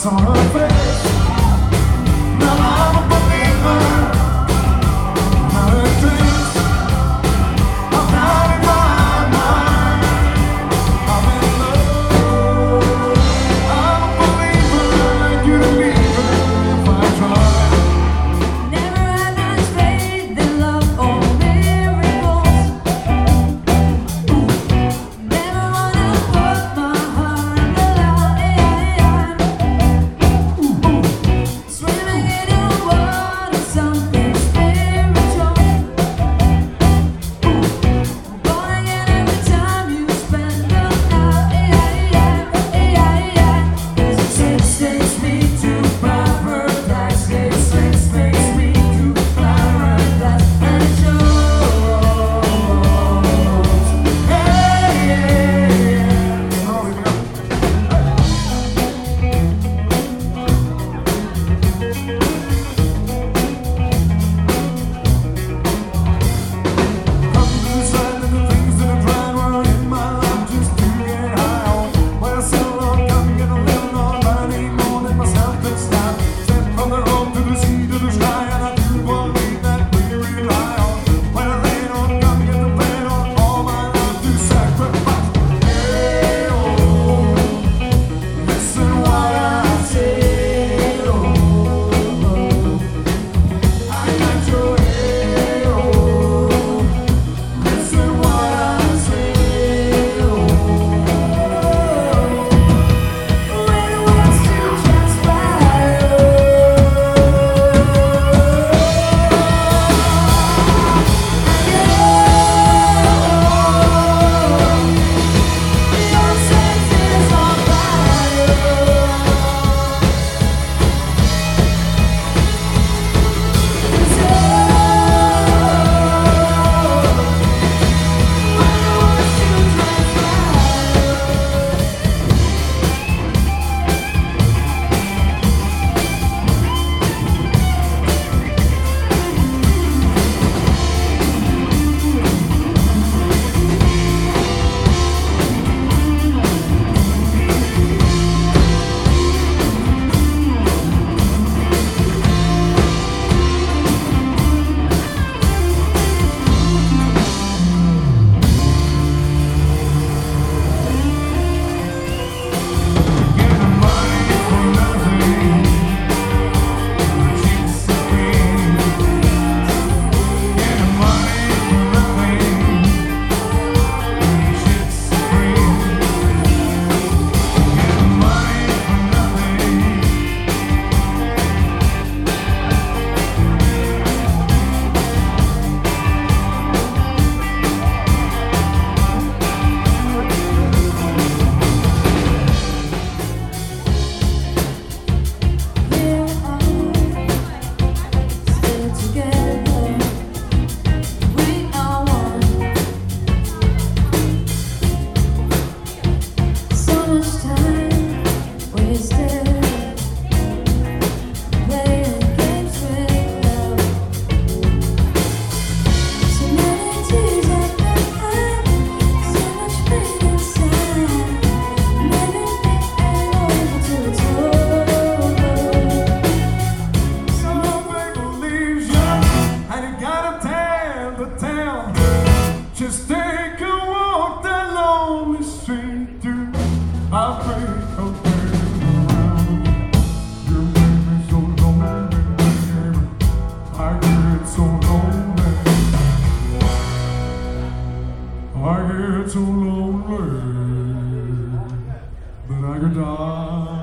saw her face. Now I'm a believer. Now it thinks I'm not in my mind. I'm in love. I'm a believer, and you don't leave her if I try. Never had much faith in love or miracles. Never wanna put my heart on the line. Swimming in your water, something spiritual. Born again every time you spend the night. 'Cause it takes me to paradise. It takes me to paradise, and it shows. Come to decide that the things that are tried were in my life just to get high on. Well, so long, come get a little on. I need more than myself this time. Step from the road to the sea to the sky, and I do believe that we rely on. When I lay on, come get the pain on. All my life to sacrifice. Hey, oh, listen what I say. Oh, I got your hey, oh. Listen what I say, When it wants to transpire, your senses on fire. getting money for nothing. Chicks are free. Getting money for nothing. Chicks are free. Getting money for nothing. Still together, we are one. So much time wasted playing games with love. So many tears I've cried, so much pain inside. Never getting over till it's over. Some people leaves you, and you gotta tell the tale. Just take a walk that lonely street to heartbreak hotel around. You make me so lonely, baby. I get so lonely. I get so lonely that I could die.